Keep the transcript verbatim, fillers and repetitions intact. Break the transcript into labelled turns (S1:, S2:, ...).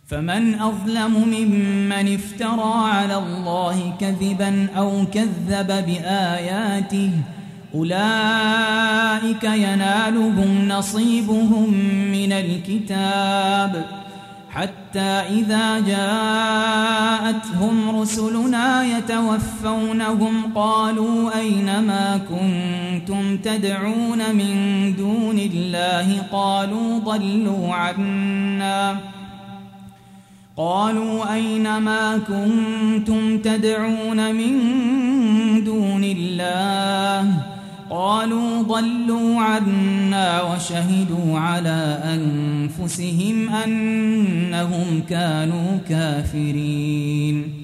S1: فمن أظلم ممن افترى على الله كذبا أو كذب بآياته أولئك ينالهم نصيبهم من الكتاب حتى إذا جاءتهم رسلنا يتوفونهم قالوا أين ما كنتم تدعون من دون الله قالوا ضلوا عنا قالوا أين ما كنتم تدعون من دون الله قالوا ضلوا عنا وشهدوا على أنفسهم أنهم كانوا كافرين